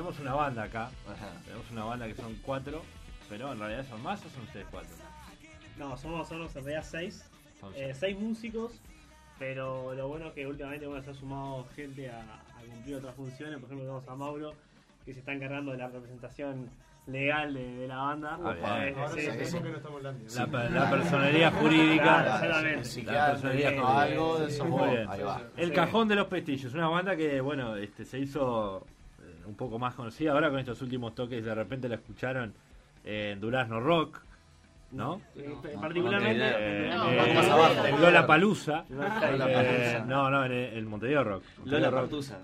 tenemos una banda acá. Ajá. Tenemos una banda que son 4, pero en realidad son más o son ustedes 4. No, somos en realidad 6. Son 6 músicos, pero lo bueno es que últimamente se ha sumado gente a cumplir otras funciones. Por ejemplo, tenemos a Mauro, que se está encargando de la representación legal de la banda. Bien. Ahora Sí, sabemos sí. que no estamos hablando. La personería jurídica. Claro, exactamente. La personería jurídica. Algo de eso. Muy bien. Ahí va. El Cajón de los Pestillos, una banda que, bueno, se hizo un poco más conocida ahora con estos últimos toques. De repente la escucharon en Durazno Rock, ¿no? Particularmente más abajo. En Lollapalooza. Lollapalooza. No, en Montevideo Rock. Lola Partusa.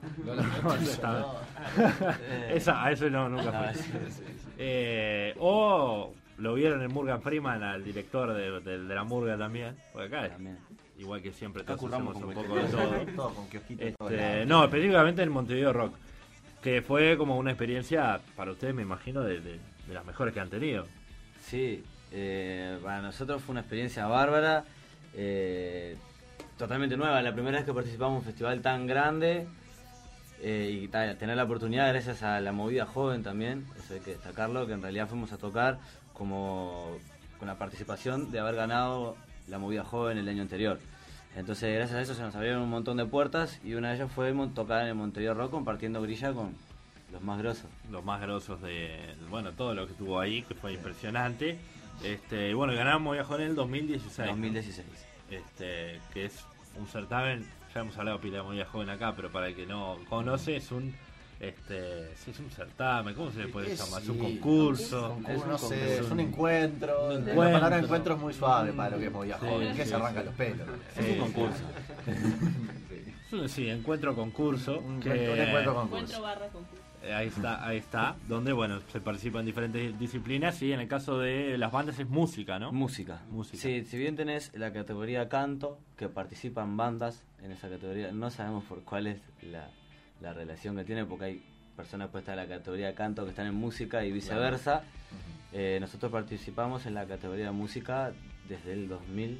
A eso no, nunca fue. O lo vieron en Morgan Freeman, al director de la Murga también. Porque acá, También. igual que siempre, Acá todos curramos hacemos un con poco de todo. Todo con kiosquitos. No, específicamente en Montevideo Rock. Que fue como una experiencia para ustedes, me imagino, de las mejores que han tenido. Sí, para nosotros fue una experiencia bárbara, totalmente nueva. La primera vez que participamos en un festival tan grande y tener la oportunidad gracias a la movida joven también, eso hay que destacarlo, que en realidad fuimos a tocar como con la participación de haber ganado la movida joven el año anterior. Entonces gracias a eso se nos abrieron un montón de puertas y una de ellas fue tocar en el Montevideo Rock compartiendo grilla con los más grosos. Los más grosos bueno, todo lo que estuvo ahí, que fue impresionante. Y bueno, ganamos Viajón en el 2016. 2016. Que es un certamen, ya hemos hablado pila de Movida Joven acá, pero para el que no conoce, es un sí, es un certamen, ¿cómo se le puede llamar? Es un concurso. Es un encuentro. La palabra encuentro es muy suave para lo que es movida joven, que se arranca los pelos. Es un concurso. Sí, encuentro concurso. Un que- encuentro concurso. Encuentro/concurso. Ahí está, donde bueno, se participa en diferentes disciplinas y en el caso de las bandas es música, ¿no? Música. Música. Sí, si bien tenés la categoría canto, que participan bandas en esa categoría, no sabemos por cuál es la relación que tiene, porque hay personas puestas en la categoría canto que están en música y viceversa. Nosotros participamos en la categoría de música desde el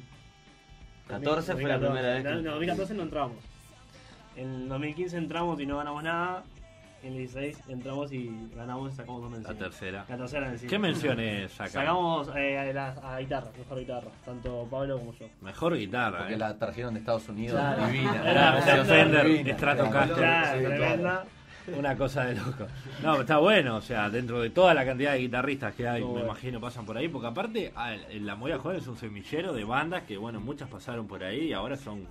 2014, fue la primera vez. En el 2014 no entramos. En el 2015 entramos y no ganamos nada. En el 16 entramos y ganamos y sacamos 2 La menciones. tercera. La tercera mención. ¿Qué menciones sacamos? Sacamos a guitarra, mejor guitarra. Tanto Pablo como yo. Mejor guitarra, Porque ¿eh? la trajeron de Estados Unidos, Claro. divina. Era Preciosa, Fender, divina. Stratocaster. Claro, Sí, tremenda. Una cosa de loco. No, está bueno, o sea, dentro de toda la cantidad de guitarristas que hay, Muy me bueno. imagino pasan por ahí, porque aparte en la Movida Joven es un semillero de bandas que, bueno, muchas pasaron por ahí y ahora son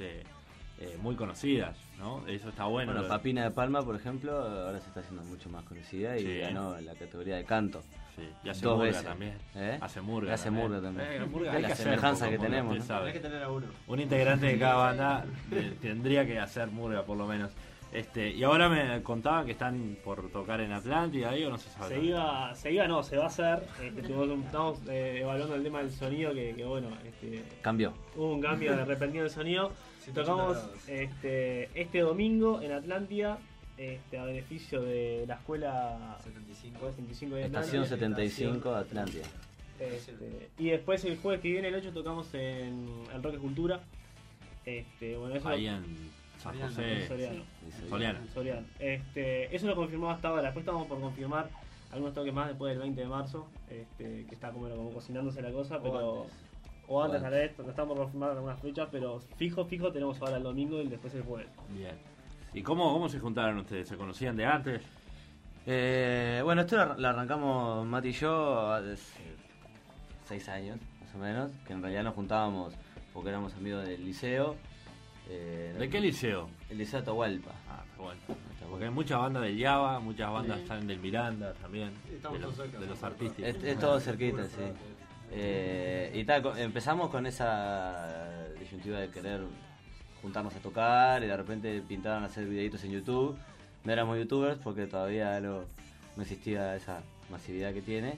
muy conocidas, ¿no? Eso está bueno. Bueno, Papina de Palma, por ejemplo, ahora se está haciendo mucho más conocida y Sí. ganó en la categoría de canto. Sí, y hace 2 murga veces. también. ¿Eh? Hace murga. Hace murga también. Murga La hay que hacer semejanza un poco, que tenemos, usted ¿no? sabe. Hay que tener a uno. Un integrante de cada banda tendría que hacer murga, por lo menos. Y ahora me contaban que están por tocar en Atlántida ahí o no se sabe. Se iba, se va a hacer. Estamos evaluando el tema del sonido que bueno, Cambió. hubo un cambio de repentino del sonido. 180 Tocamos grados. este domingo en Atlántida, a beneficio de la escuela 75. 75 de Estación Atlántida. 75, Atlántida. Y después el jueves que viene, el 8, tocamos en el Roque Cultura. Bueno, eso Ahí en San Soriano, José. Soriano. Soriano. Soriano. Eso lo confirmó hasta ahora. Después estamos por confirmar algunos toques más después del 20 de marzo, que está como cocinándose la cosa, pero o antes tal vez, no estamos por confirmar algunas fechas, pero fijo tenemos ahora el domingo y después el jueves. Bien. ¿Y cómo se juntaron ustedes? ¿Se conocían de antes? Bueno, esto lo arrancamos Mati y yo hace 6 años, más o menos, que en realidad nos juntábamos porque éramos amigos del liceo. ¿De qué liceo? El Liceo Atahualpa. Ah, está bueno. Porque hay muchas bandas del Java, muchas bandas están del Miranda también, Estamos todos cerca, de los estamos artísticos. Es todo cerquita, sí. Y empezamos con esa disyuntiva de querer juntarnos a tocar y de repente pintaban a hacer videitos en YouTube. No éramos youtubers porque todavía no existía esa masividad que tiene.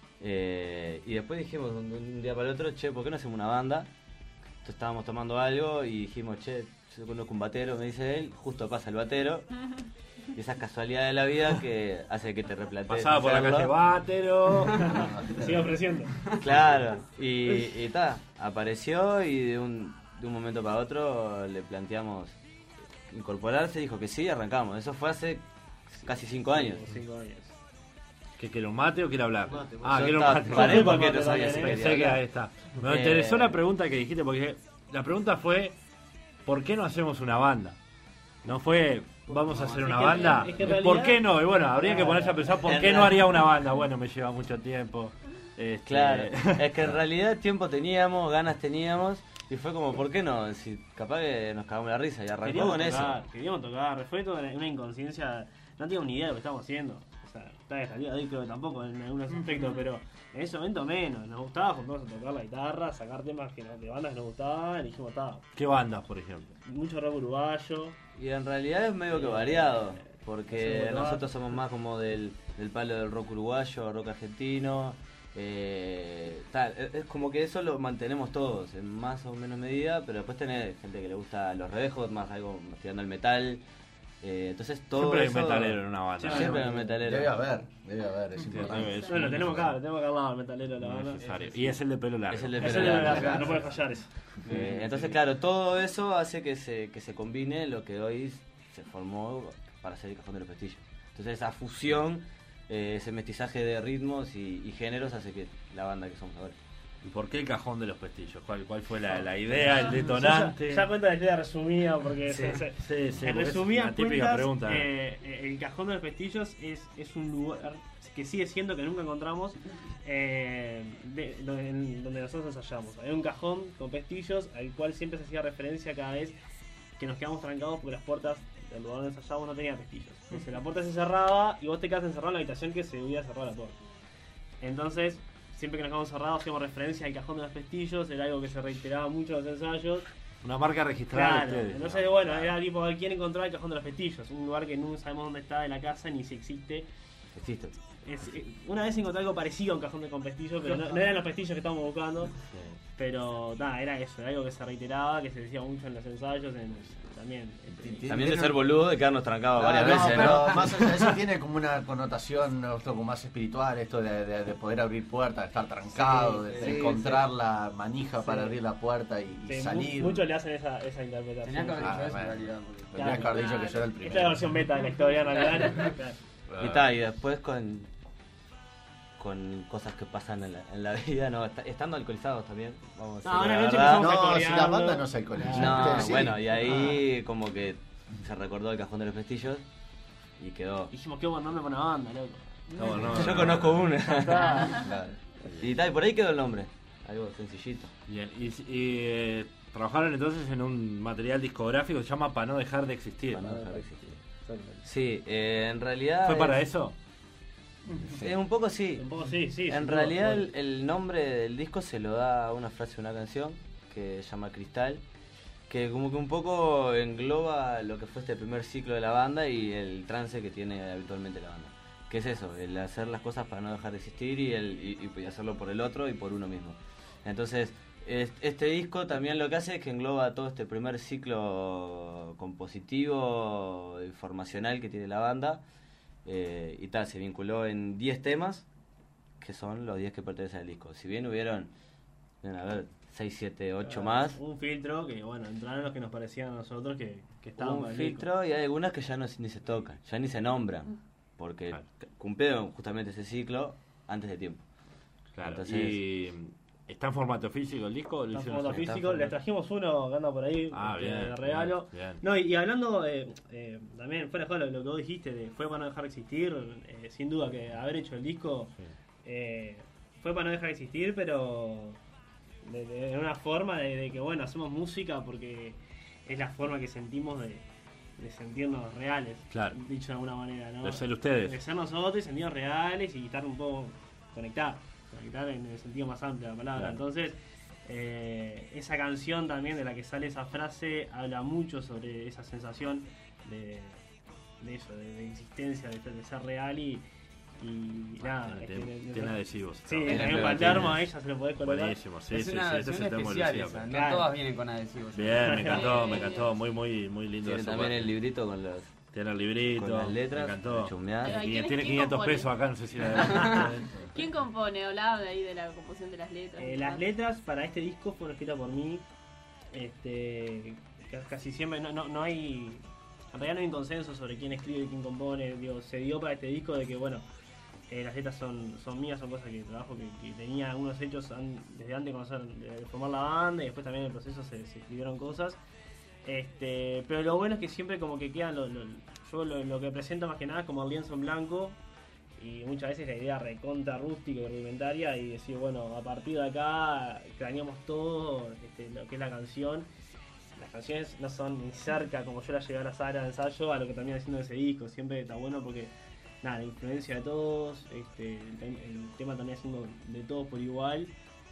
Y después dijimos un día para el otro, che, ¿por qué no hacemos una banda? Entonces estábamos tomando algo y dijimos, che, yo conozco un batero, me dice él, justo pasa el batero. Y esas casualidades de la vida que hace que te replantees. Pasaba por la hacerlo. calle Bátero. Sigue ofreciendo. Claro, y apareció y de un momento para otro le planteamos incorporarse, dijo que sí y arrancamos. Eso fue hace casi 5 años. 5 años. ¿Que lo mate o quiere hablar? Mate, Que lo Yo mate. paré porque no sabía si Pensé quería que hablar. ahí está. Me interesó la pregunta que dijiste, porque la pregunta fue, ¿por qué no hacemos una banda? No fue, vamos a hacer una banda. es que en ¿Por realidad- qué no? Y bueno, habría que ponerse a pensar, ¿por qué no haría una banda? Bueno, me lleva mucho tiempo. Claro, es que en realidad tiempo teníamos, ganas teníamos, y fue como, ¿por qué no? Si capaz que nos cagamos la risa y arrancó con eso. Queríamos tocar, fue toda una inconsciencia, no teníamos ni idea de lo que estábamos haciendo. O sea, está de salida de ahí creo que tampoco en algunos aspectos, pero en ese momento menos. Nos gustaba juntarnos a tocar la guitarra, sacar temas de bandas que nos gustaban, y dijimos, está, ¿Qué bandas, por ejemplo? mucho rock uruguayo. Y en realidad es medio que variado, porque hacemos nosotros somos más como del palo del rock uruguayo, rock argentino. Es como que eso lo mantenemos todos en más o menos medida, pero después tenés gente que le gusta los Red Hot, más algo más tirando al metal. Entonces todo Siempre hay eso, metalero en una banda. Siempre hay un metalero. Debe haber, es importante. Es Bueno, lo tenemos acá al lado, el metalero de la banda. necesario. Y es el de pelo largo. Es el de Ese pelo es de largo. verdad, no puede fallar eso. Entonces, claro, todo eso hace que se combine lo que hoy se formó para hacer el Cajón de los Pestillos. Entonces, esa fusión, ese mestizaje de ritmos y géneros hace que la banda que somos ahora. ¿Y por qué el Cajón de los Pestillos? ¿Cuál fue la idea, el detonante? Ya cuenta la historia resumida, porque Sí, en porque es resumidas una típica cuentas, pregunta. el Cajón de los Pestillos es un lugar que sigue siendo, que nunca encontramos, donde nosotros ensayamos. Hay un cajón con pestillos al cual siempre se hacía referencia cada vez que nos quedamos trancados porque las puertas del lugar donde ensayábamos no tenían pestillos. Entonces la puerta se cerraba y vos te quedás encerrado en la habitación que se hubiera cerrado la puerta. Entonces, siempre que nos quedamos cerrados hacíamos referencia al Cajón de los Pestillos, era algo que se reiteraba mucho en los ensayos. Una marca registrada Claro, de ustedes. entonces bueno, era tipo, ¿quién encontró el Cajón de los Pestillos? Un lugar que no sabemos dónde está de la casa ni si existe. Existe. Una vez encontré algo parecido a un cajón con pestillos, pero no eran los pestillos que estábamos buscando. Pero nada, era eso, era algo que se reiteraba, que se decía mucho en los ensayos, también. También de ser boludo, de quedarnos trancados Claro, varias veces, pero ¿no? más allá de eso tiene como una connotación esto como más espiritual, esto de poder abrir puertas, de estar trancado, de encontrar la manija para abrir la puerta y salir. Muchos le hacen esa interpretación. Tenía que haber dicho eso en bueno. realidad. Tendrías que haber dicho que yo era el Esta es la primero. versión beta de la historia, en realidad. Claro. Y después con cosas que pasan en la vida, no, estando alcoholizados también, vamos a No, decir una la noche verdad. empezamos a No, si la corearlo. banda no se alcoholiza. No, Ustedes sí. bueno, y ahí como que se recordó el Cajón de los Pestillos y quedó. Dijimos, qué buen nombre para una banda, loco. Yo conozco una. Claro. Y por ahí quedó el nombre, algo sencillito. Bien, y trabajaron entonces en un material discográfico que se llama Para no dejar de existir. Para no dejar de existir. Sí, en realidad... ¿Fue para eso? Un poco sí. Un poco sí. En realidad el nombre del disco se lo da a una frase de una canción que se llama Cristal, que como que un poco engloba lo que fue este primer ciclo de la banda y el trance que tiene habitualmente la banda. Que es eso, el hacer las cosas para no dejar de existir y hacerlo por el otro y por uno mismo. Entonces, este disco también lo que hace es que engloba todo este primer ciclo compositivo y formacional que tiene la banda. Y tal, se vinculó en 10 temas, que son los 10 que pertenecen al disco. Si bien hubieron, a ver, 6, 7, 8 más. Un filtro que, bueno, entraron los que nos parecían a nosotros que estaban Un para el disco. filtro y hay algunas que ya ni se tocan, ya ni se nombran, porque Claro. cumplieron justamente ese ciclo antes de tiempo. Claro. Entonces- ¿Y está en formato físico el disco? ¿O lo Está en hicieron formato ustedes? físico, les trajimos uno que anda por ahí Ah, bien, de regalo. bien, bien. No, y hablando también, fuera de juego, lo que vos dijiste, fue para no dejar de existir, sin duda que haber hecho el disco fue para no dejar de existir, pero de una forma de que, bueno, hacemos música porque es la forma que sentimos de sentirnos reales, Claro. dicho de alguna manera, ¿no? De ser ustedes. De ser nosotros y sentirnos reales y estar un poco conectar en el sentido más amplio de la palabra. Claro. Entonces, esa canción también de la que sale esa frase habla mucho sobre esa sensación de eso, de existencia, de ser real y nada. Tiene adhesivos. Sí, Está en bien. el Paltermo ahí ya se lo podés colocar. Buenísimo, sí, Es sí, una sí, ese versión es el tema especial que esa, no Claro. todas vienen con adhesivos. Bien, me encantó, muy lindo Tiene eso. también bueno. el librito con los Tiene el librito, con las letras, me encantó. chusmear. Pero, ¿y Y quién- tiene quién 500 compone? pesos acá, no sé si la ¿Quién compone? Hablaba de ahí de la composición de las letras. Las letras para este disco fueron escritas por mí. Casi siempre no hay realidad no hay un consenso sobre quién escribe y quién compone. Digo, se dio para este disco de que, bueno, las letras son mías, son cosas que trabajo, que tenía algunos hechos desde antes de conocer, de formar la banda, y después también en el proceso se escribieron cosas. Pero lo bueno es que siempre como que quedan yo lo que presento más que nada es como el lienzo en blanco, y muchas veces la idea recontra rústica y rudimentaria, y decir, bueno, a partir de acá craneamos todo lo que es la canción. Las canciones no son ni cerca como yo las llevé a la sala de ensayo a lo que termina haciendo ese disco. Siempre está bueno porque nada, la influencia de todos, el tema también haciendo de todos por igual.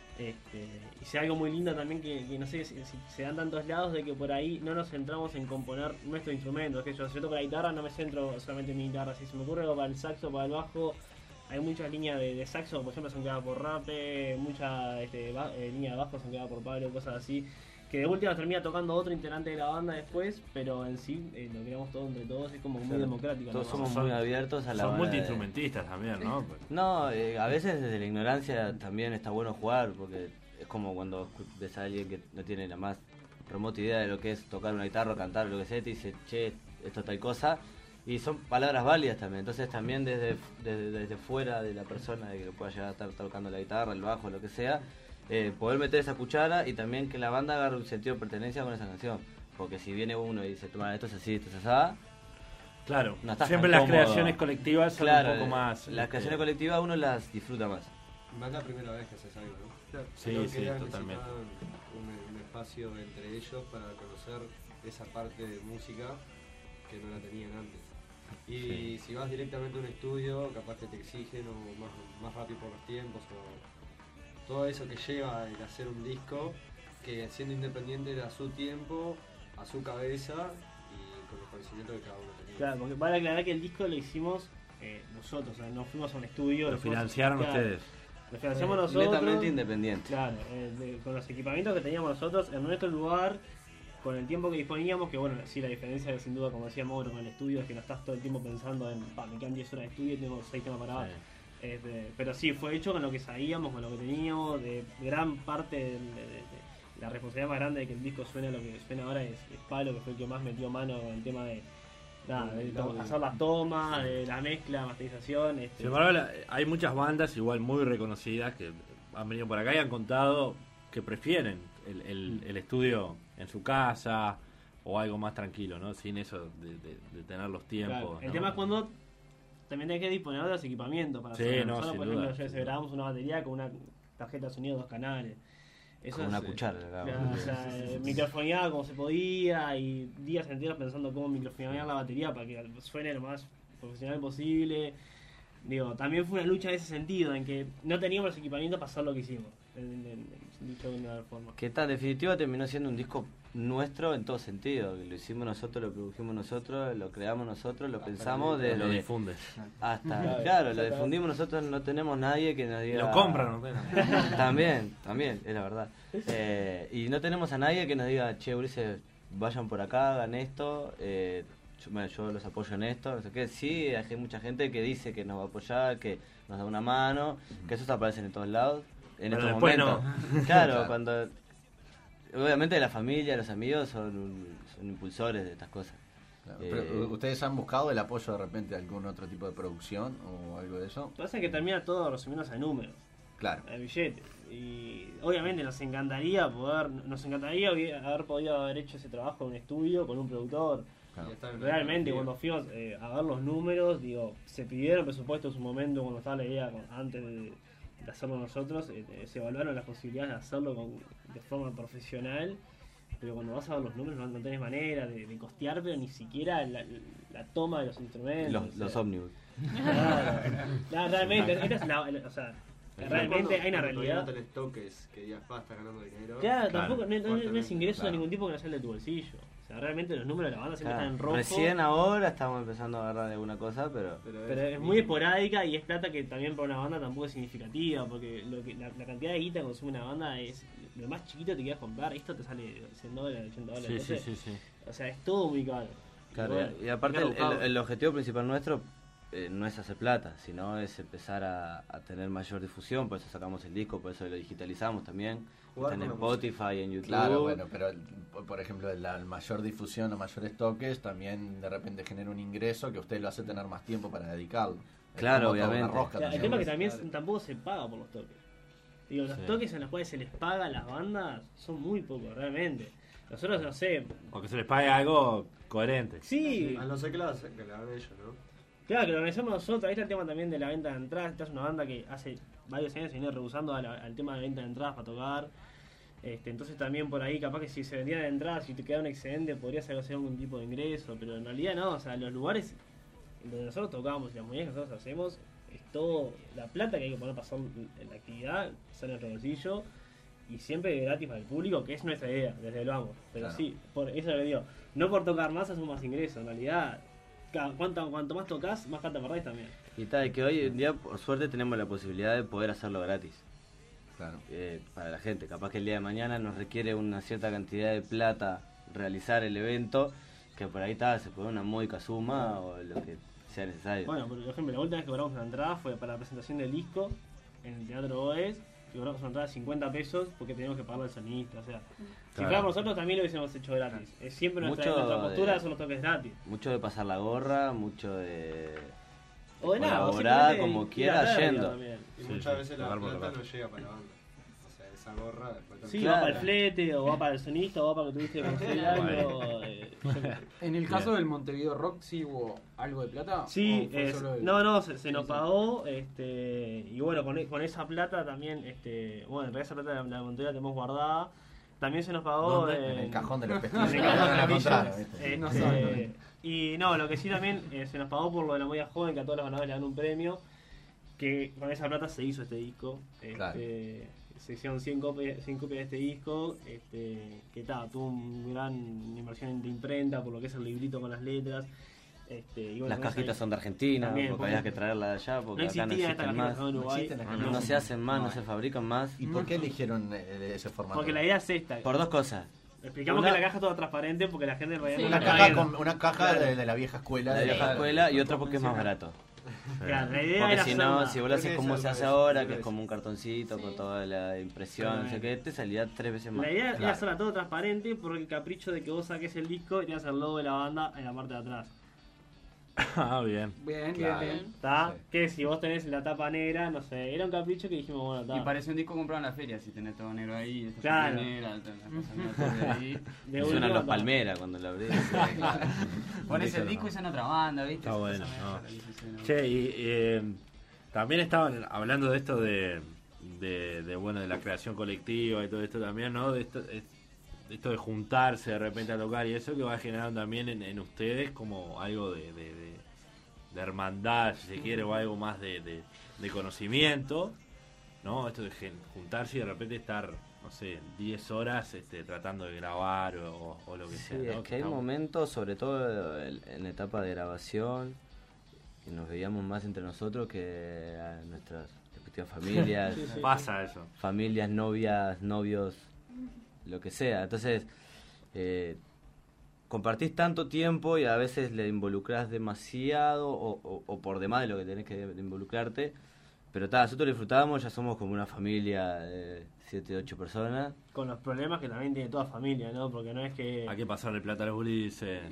Y sea algo muy lindo también que no sé si se dan tantos lados de que por ahí no nos centramos en componer nuestros instrumentos. Que yo toco la guitarra, no me centro solamente en mi guitarra. Si se me ocurre algo para el saxo, para el bajo, hay muchas líneas de saxo, por ejemplo, son creadas por Rape, muchas líneas de bajo son creadas por Pablo, cosas así. Que de última termina tocando otro integrante de la banda después, pero en sí lo creamos todo entre todos, es como muy democrático. Todos somos muy abiertos a la Son multiinstrumentistas también, ¿no? No, a veces desde la ignorancia también está bueno jugar, porque es como cuando ves a alguien que no tiene la más remota idea de lo que es tocar una guitarra o cantar o lo que sea, te dice, che, esto tal cosa, y son palabras válidas también. Entonces también desde fuera de la persona de que pueda llegar a estar tocando la guitarra, el bajo, lo que sea, poder meter esa cuchara, y también que la banda agarre un sentido de pertenencia con esa canción, porque si viene uno y dice, toma, esto es así, esto es así, claro, no estás siempre tan las cómodo. creaciones colectivas son Claro, un poco más... las creaciones colectivas uno las disfruta más. Más la primera vez que haces algo, ¿no? Sí, Creo que sí, ellas totalmente. necesitaban un espacio entre ellos para conocer esa parte de música que no la tenían antes. Y si vas directamente a un estudio, capaz que te exigen o más rápido por los tiempos o todo eso que lleva el hacer un disco, que siendo independiente era a su tiempo, a su cabeza y con los conocimientos que cada uno tenía. Claro, porque vale aclarar que el disco lo hicimos nosotros, o sea, no fuimos a un estudio. Lo financiaron ustedes. Lo financiamos nosotros. Netamente independiente. Claro, con los equipamientos que teníamos nosotros en nuestro lugar, con el tiempo que disponíamos, que bueno, sí, la diferencia sin duda, como decía Mauro, con el estudio es que no estás todo el tiempo pensando en, me quedan 10 horas de estudio y tengo 6 temas para grabar. Pero sí, fue hecho con lo que sabíamos, con lo que teníamos, de gran parte de la responsabilidad más grande de que el disco suene lo que suena ahora es Pablo, que fue el que más metió mano con el tema de hacer las tomas, de la mezcla, masterización. Sin embargo, hay muchas bandas igual muy reconocidas que han venido por acá y han contado que prefieren el estudio en su casa o algo más tranquilo, ¿no? Sin eso de tener los tiempos. Claro. El ¿no? tema es cuando también tenés que disponer de los equipamientos para Sí, hacerlo. no, Nosotros, sin por duda, ejemplo, grabamos una batería con una tarjeta de sonido 2 canales. Eso Con es, una cuchara. claro, o sea, microfoneaba como se podía y días enteros pensando cómo microfonear la batería para que suene lo más profesional posible. Digo, también fue una lucha en ese sentido, en que no teníamos los equipamientos para hacer lo que hicimos, dicho de una forma. Que en definitiva terminó siendo un disco nuestro en todo sentido. Lo hicimos nosotros, lo produjimos nosotros, lo creamos nosotros, lo pensamos desde Lo difundes. hasta, claro, lo difundimos nosotros, no tenemos nadie que nos diga... Lo compran, ¿no? También, es la verdad. Y no tenemos a nadie que nos diga, che, Ulises, vayan por acá, hagan esto, yo los apoyo en esto, no sé qué. Sí, hay mucha gente que dice que nos va a apoyar, que nos da una mano, que esos aparecen en todos lados, en Pero estos después momentos. no. Claro, cuando... Obviamente la familia, los amigos son impulsores de estas cosas. Claro, pero ¿ustedes han buscado el apoyo de repente de algún otro tipo de producción o algo de eso? Pasa que termina todo resumiéndose a números, Claro. a billetes. Y obviamente nos encantaría haber podido haber hecho ese trabajo en un estudio con un productor. Claro. Y estar en Realmente una cuando fuimos a ver los números, digo, se pidieron presupuestos en su momento cuando estaba la idea antes de hacerlo nosotros, se evaluaron las posibilidades de hacerlo de forma profesional, pero cuando vas a ver los números no tenés manera de costear, pero ni siquiera la toma de los instrumentos. Los ómnibus. Claro, realmente, esta es o sea, realmente hay una Cuando realidad. no tenés toques que digas, estás ganando dinero. Claro, Claro. tampoco no es ingreso Claro. de ningún tipo que no sea el de tu bolsillo. O sea, realmente los números de la banda siempre Claro. están en rojo. Recién ahora estamos empezando a agarrar de alguna cosa, pero... Pero es muy esporádica y es plata que también para una banda tampoco es significativa, porque la cantidad de guita que consume una banda es lo más chiquito que te quieras comprar. Esto te sale $100, $80. Sí, entonces, sí. O sea, es todo muy caro. Claro, bueno, y aparte hay que buscarlo. el objetivo principal nuestro no es hacer plata, sino es empezar a tener mayor difusión. Por eso sacamos el disco, por eso lo digitalizamos también. Jugar Está en con la Spotify, en YouTube. Claro, bueno, pero por ejemplo, la mayor difusión o mayores toques también de repente genera un ingreso que usted lo hace tener más tiempo para dedicarlo. Es Claro, como toda una obviamente. rosca El también. tema es que también tampoco se paga por los toques. Digo, los Sí. toques en los cuales se les paga a las bandas son muy pocos, realmente. Nosotros, no sé, O que se les pague algo coherente. sí, A no ser que la hagan ellos, ¿no? claro, que lo organizamos nosotros. Ahí está el tema también de la venta de entradas. Esta es una banda que hace varios años se viene rehusando al tema de venta de entradas para tocar. Entonces también por ahí, capaz que si se vendieran entradas y te quedaba un excedente, podrías hacer algún tipo de ingreso. Pero en realidad no, o sea, los lugares donde nosotros tocamos y las muñecas que nosotros hacemos, es todo la plata que hay que poner para hacer en la actividad, sale en nuestro bolsillo. Y siempre gratis para el público, que es nuestra idea, desde el vamos. Pero Claro. sí, por eso lo que digo, no por tocar más hacemos más ingresos. En realidad, cuanto más tocas, más plata perdés también. Y tal, que hoy en día, por suerte, tenemos la posibilidad de poder hacerlo gratis. Claro. Para la gente. Capaz que el día de mañana nos requiere una cierta cantidad de plata realizar el evento, que por ahí está, se puede una módica suma o lo que sea necesario. Bueno, por ejemplo, la última vez que cobramos una entrada fue para la presentación del disco en el Teatro Boes, que cobramos una entrada de 50 pesos porque teníamos que pagarle al sonista. O sea, si Claro. fuéramos nosotros también lo hubiésemos hecho gratis. Es siempre nuestra Mucho postura de- son los toques gratis. Mucho de pasar la gorra, mucho de O de nada, o colaborar simplemente como ir quiera a verlo yendo. también. Y Sí, muchas sí, veces la tocar por plata tocar. no llega para la banda. O sea, esa gorra después Sí, Claro. va para el flete, o va para el sonista, o va para lo que tuviste que conseguir algo. yo qué sé. En el caso del Montevideo Rock, ¿sí hubo algo de plata? Sí, ¿O fue solo el- no, se nos sí. pagó, y bueno, con esa plata también, bueno, en realidad esa plata la Montevideo la tenemos guardada, también se nos pagó ¿Dónde? En el cajón de los en el pestillos. cajón de La los encontraron, pestillos. ¿viste? No sabe. Y no, lo que sí también se nos pagó por lo de la movida joven, que a todos los ganadores le dan un premio, que con esa plata se hizo este disco. Claro. Se hicieron 100 copias de este disco, que tuvo una gran inversión de imprenta por lo que es el librito con las letras. Y bueno, Las con esa- cajitas son de Argentina, También, porque porque había que traerlas de allá, no porque acá no existía esta existen cajita más. en Uruguay. No existen las cajitas. No se hacen más, no se fabrican más. ¿Y por qué eligieron ese formato? Porque la idea es esta. Por dos cosas. Explicamos Una- que la caja es toda transparente porque la gente en realidad Sí. no Una la caja, sabe. una caja de la vieja escuela. La de vieja escuela y otra porque es más barato. Claro, la idea Porque era si no, hacerla- si vos lo haces Porque como es se al hace revés, ahora, al que es revés. como un cartoncito con Sí. toda la impresión, no sé qué, te salía 3 veces más. La idea era Claro. hacerla todo transparente por el capricho de que vos saques el disco y tengas el logo de la banda en la parte de atrás. Ah, bien. Bien, Claro. bien, bien. ¿Está? Sí. Que si vos tenés la tapa negra, no sé, era un capricho que dijimos, bueno, está. Y parece un disco comprado en la feria, si tenés todo negro ahí, esta Claro. parte negra, la cosa negra todo de ahí. De Y última, suenan los está. palmeras cuando lo abrís. Pones el disco y suena otra banda, ¿viste? Está bueno, Esa ¿no? mezcla ahí se suena. Che, y también estaban hablando de esto de bueno, de la creación colectiva y todo esto también, ¿no? De esto de juntarse de repente a tocar y eso que va generando también en ustedes como algo de hermandad, si se quiere, o algo más de conocimiento, ¿no? Esto de juntarse y de repente estar, no sé, 10 horas tratando de grabar o lo que Sí, sea, ¿no? es que hay está- momentos, sobre todo en la etapa de grabación, que nos veíamos más entre nosotros que a nuestras respectivas familias, Sí, sí. Pasa eso. familias, novias, novios, lo que sea. Entonces, compartís tanto tiempo y a veces le involucrás demasiado o por demás de lo que tenés que involucrarte. Pero nosotros lo disfrutamos, ya somos como una familia de 7, 8 personas. Con los problemas que también tiene toda familia, ¿no? Porque no es que... Hay que pasarle plata a los gurises.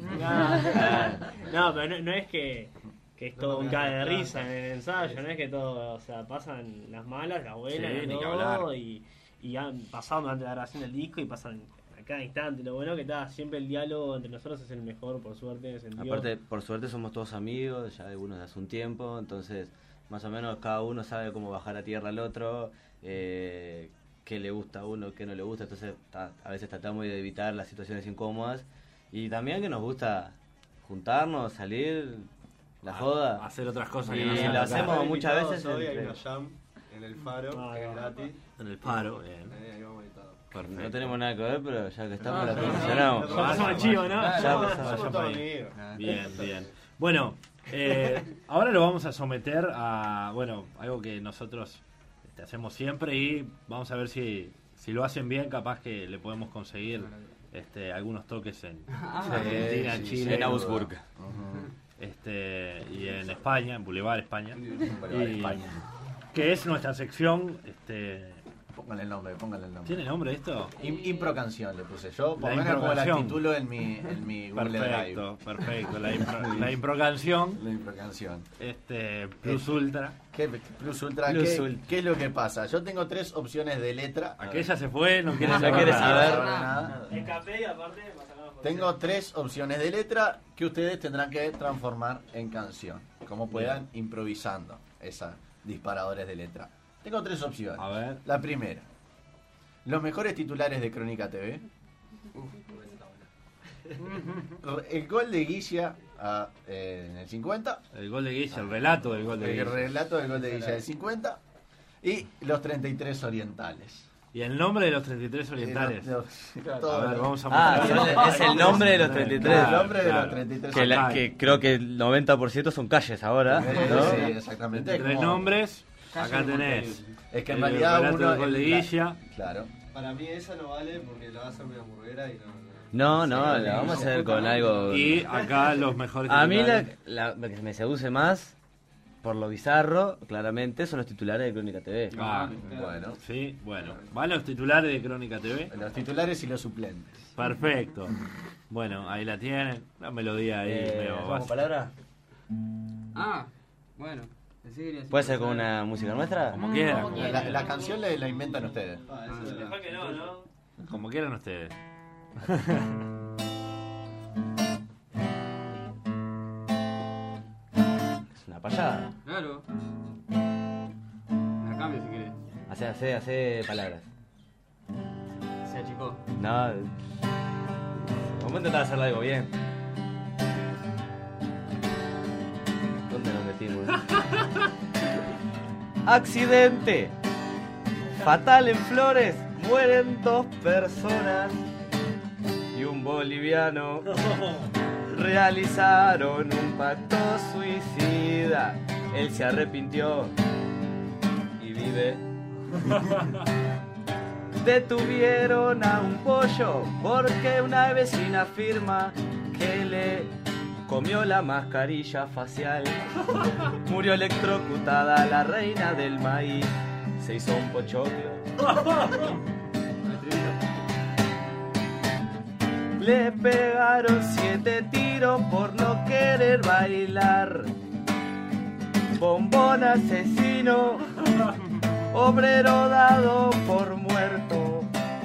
No, pero no es que es todo un cae de risa en el ensayo, Sí. no es que todo, o sea, pasan las malas, las buenas, Sí, ni que todo, hablar. y han pasado durante la grabación del disco y pasan a cada instante. Lo bueno que está, siempre el diálogo entre nosotros es el mejor, por suerte, en ese sentido. Aparte, por suerte somos todos amigos, ya algunos de hace un tiempo, entonces más o menos cada uno sabe cómo bajar a tierra al otro, qué le gusta a uno, qué no le gusta, entonces a veces tratamos de evitar las situaciones incómodas y también que nos gusta juntarnos, salir, la joda. Hacer otras cosas Y que no lo sean acá. hacemos Están muchas invitados veces Hoy hay entre- una jam en el Faro, Ah, que es no. gratis. En el paro, bien. Ahí vamos invitados. Perfecto. No tenemos nada que ver, pero ya que estamos la no, promocionamos. Ya pasamos al chivo, ¿no? Ya Somos pasamos. todos amigos. Bien, bien. Bueno, ahora lo vamos a someter a, bueno, algo que nosotros hacemos siempre y vamos a ver si lo hacen bien, capaz que le podemos conseguir algunos toques en Argentina, en sí, Chile. en Augsburg. Ujú. y en España, en Boulevard España. Boulevard Y- España. Que es nuestra sección. Póngale el nombre. ¿Tiene nombre esto? Impro canción le puse yo, por La lo menos como la improcanción. titulo en mi Google Drive. Perfecto. La impro canción. La impro canción. Plus Ultra. ¿Qué, Plus Ultra? Plus ¿Qué, Ultra. ¿Qué es lo que pasa? Yo tengo 3 opciones de letra. Aquella se fue, no quiere No saber quiere nada. saber. nada. Escapé y aparte para sacar una foto. Tengo 3 opciones de letra que ustedes tendrán que transformar en canción. Como puedan, improvisando esas disparadores de letra. Tengo 3 opciones. A ver. La primera. Los mejores titulares de Crónica TV. El gol de Guilla en el 50. El gol de Guilla, el relato del gol de El Guilla. relato del gol de Guilla del 50. Y los 33 orientales. Y el nombre de los 33 orientales. Todo A ver, lo- vamos a Ah, es el nombre de los 33. El nombre de Claro. los 33 Que, Acá. que creo que el 90% son calles ahora, ¿no? Sí, exactamente. 33 Como- nombres. Calle Acá de tenés. Es que en el realidad relato uno. del gol de Guilla. Claro. Para mí esa no vale porque la vas a hacer una hamburguera y no. No, la vamos a hacer con algo... Y acá los mejores A mí titulares. la que me seduce más, por lo bizarro, claramente, son los titulares de Crónica TV. Ah, Bueno. sí, bueno. ¿Van los titulares de Crónica TV? Los titulares y los suplentes. Perfecto. Bueno, ahí la tienen. La melodía ahí medio ¿Vamos básica. palabra? Ah, bueno. Pensé que quería decir ¿Puede ser que con una música nuestra? Como quieran. Como quieran. La canción la inventan ustedes. Mejor que no, ¿no? Como quieran ustedes. Es una payada. Claro. La cambio si querés. Hace palabras. Se achicó. No. Vamos a intentar hacerle algo bien. ¿Dónde nos metimos? Accidente. Fatal en Flores. Mueren 2 personas. Y un boliviano. Realizaron un pacto suicida. Él se arrepintió. Y vive. Detuvieron a un pollo porque una vecina afirma que le comió la mascarilla facial. Murió electrocutada la reina del maíz. Se hizo un pochoclo. Le pegaron 7 tiros por no querer bailar. Bombón asesino. Obrero dado por muerto.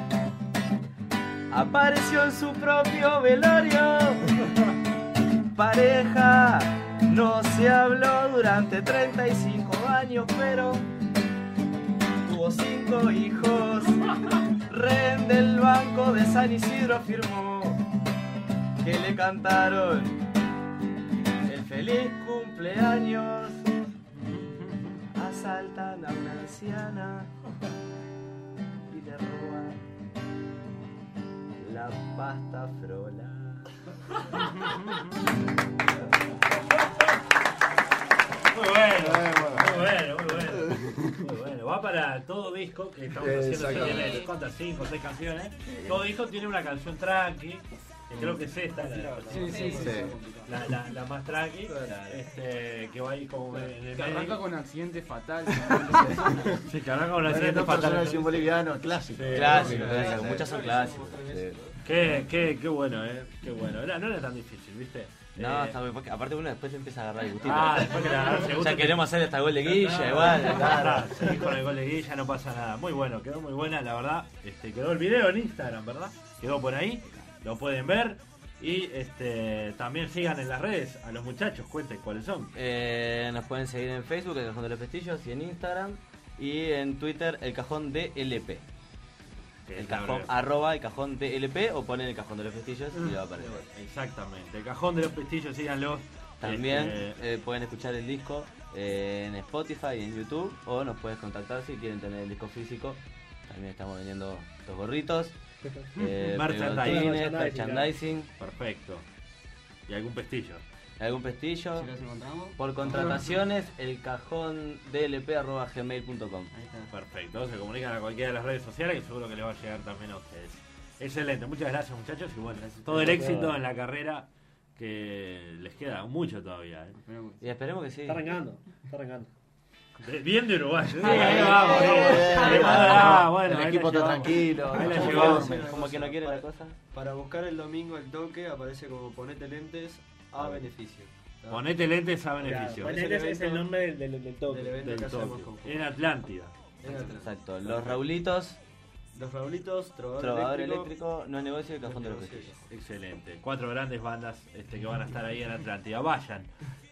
Apareció en su propio velorio. Pareja, no se habló durante 35 años, pero tuvo 5 hijos. Rehén del Banco de San Isidro afirmó que le cantaron el feliz cumpleaños. Asaltan a una anciana y le roban la pasta frola. Muy bueno. Muy bueno. Va para todo disco que estamos haciendo. Si tiene, ¿cuántas? 5 o 6 canciones. Todo disco tiene una canción tranqui. Que creo que es esta, la más tranqui. Que va ahí como en el Que arranca medio. con accidente fatal. Sí, que arranca con una Bueno, siguiente 2 personas fatal. y un boliviano, clásico. Clásicos, Sí. muchas son clásicos. Qué bueno, Qué bueno. No era tan difícil, ¿viste? No, está muy porque aparte uno después empieza a agarrar el gustito. Después que le agarrás el gusto, Ya queremos hacer esta gol de Guilla, igual. Claro, seguís con el gol de Guilla, no pasa nada. Muy bueno, quedó muy buena, la verdad. Quedó el video en Instagram, ¿verdad? Quedó por ahí, lo pueden ver. Y también sigan en las redes a los muchachos, cuenten cuáles son. Nos pueden seguir en Facebook, El Cajón de los Pestillos, y en Instagram. Y en Twitter, El Cajón DLP. El cajón, arroba El Cajón DLP, o ponen El Cajón de los Pestillos y le va a aparecer. Exactamente, el cajón de los pestillos, síganlos. También pueden escuchar el disco en Spotify y en YouTube, o nos puedes contactar si quieren tener el disco físico. También estamos vendiendo los gorritos, Merchandising. merchandising, Perfecto. ¿Y algún pestillo? algún pestillo. Si los encontramos. Por contrataciones, elcajondlp@gmail.com. Ahí está. Perfecto, se comunican a cualquiera de las redes sociales que seguro que les va a llegar también a ustedes. Excelente, muchas gracias muchachos y bueno, todo el éxito en la carrera que les queda mucho todavía. Y esperemos que sí. Está arrancando, está arrancando. Bien de Uruguay. Sí, ahí vamos. Bueno, el equipo está tranquilo. Ahí la llevamos. Como que no quiere la cosa. Para buscar el domingo el toque aparece como ponete lentes a beneficio. Ponete lentes a beneficio. Ponete es el nombre del toque. Del evento Del que hacemos toque. con En Atlántida. Exacto. Los Raulitos, Los Raulitos, Trovador Eléctrico, No es Negocio y Cajón de los Prestigios. Excelente. 4 grandes bandas que van a estar ahí en Atlántida. Vayan.